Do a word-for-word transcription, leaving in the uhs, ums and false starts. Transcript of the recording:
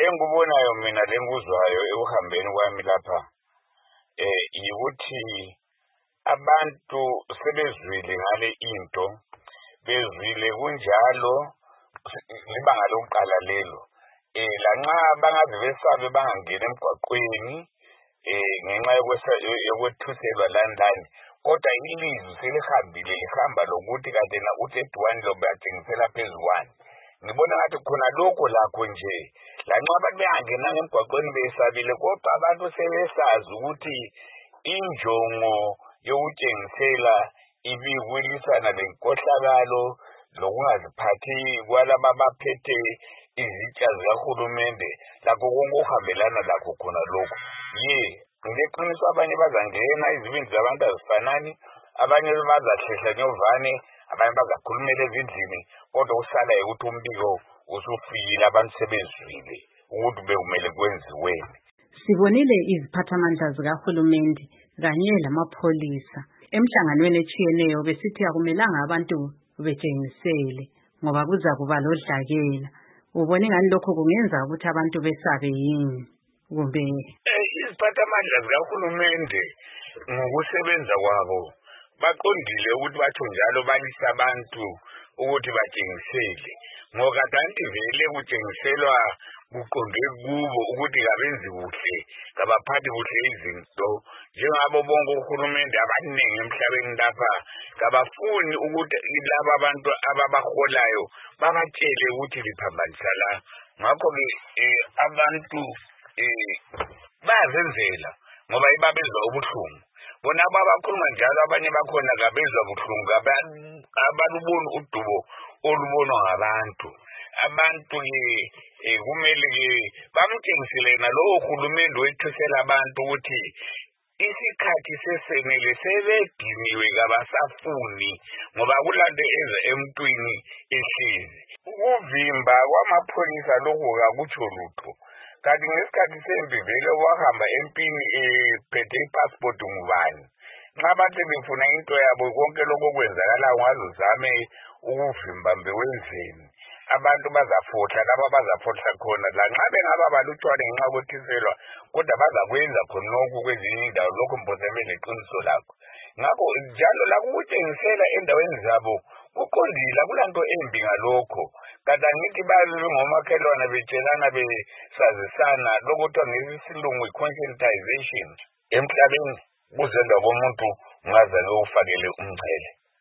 engikubonayo mina lenguzwayo ekuhambeni kwami lapha eh ukuthi abantu sebezwile ngale into bezwile kunjalo libanga lokuqala lelo eh lanxa bangabe besabe bangangena emgwaqweni eh ngenxa yokwethuselwa landani kodwa ilizwi selihambile lihamba lokuthi kade na uthedwani lo bayatshengisela phezulu ngibona ngathi khona lokho lakho nje lanxa abantu bengangena emgwaqweni besabile kodwa abantu sebesazi ukuthi injongo yokutshengisela ibikwilisana lenkohlakalo lokungaziphathi kwalaba abaphethe izitsha zikahulumende lakho konke okuhambelana lakho khona lokho ye ngeqiniso abanye bazangena izibindi zabantu azifanani abanye bazahlehla nyovane abanye bazakhulumela ezindlini kodwa usala ukuthi umbiko usufikile abantu sebezwile ukuthi bekumele kwenziweni. Sibonile iziphathamandla zikahulumende kanye lamapholisa emhlanganweni etshiyeneyo besithi akumelanga abantu betshengisele ngoba kuza kuba lodlakela. Ubone ngani lokho kungenza ukuthi abantu besabe yini kumbe iziphathamandla zikahulumende ngokusebenza kwabo baqondile ukuthi batho njalo balisa abantu ukuthi batshengisele ngoba kanti vele kutshengiselwa kuqonde kubo ukuthi kabenzi kuhle kabaphathi kuhle izinto njengabo bonke uhulumende abaningi emhlabeni lapha kabafuni ukuthi laba abantu ababaholayo babatshele ukuthi liphambanisa la ngakho ke abantu eh bayazenzela ngoba ibabezwa ubuhlungu bona abakhuluma njalo abanye bakhona kabezwa ubuhlungu abalubona udubo olubonwa ngabantu abantu ke kumele ke bamtshengisele nalowo hulumende wethusela abantu ukuthi isikhathi sesenele sebediniwe kabasafuni ngoba kulanto eza emntwini ehlezi ukuvimba kwamapholisa lokho kakutsho lutho kanti ngesikhathi sempi vele wahamba empini ephethe ipassport ngubani nxa bathi befuna into yabo konke lokho kwenzakala ngazozame ukuvimba mbewenzeni abantu bazafohla laba bazafohla khona lanxa bengaba balutshwane ngenxa kwethiselwa kodwa bazakwenza khonokho kwezinye indawo lokho mbozemele iqiniso lakho ngakho njalo lakutshengisela endaweni zabo kuqondile kulanto embi ngalokho kanti angithi bazingomakhelwane betshelana besazisana lokuthiwa ngesilungu conscientization emhlabeni kuzenza komuntu ungazake ufakele umchele.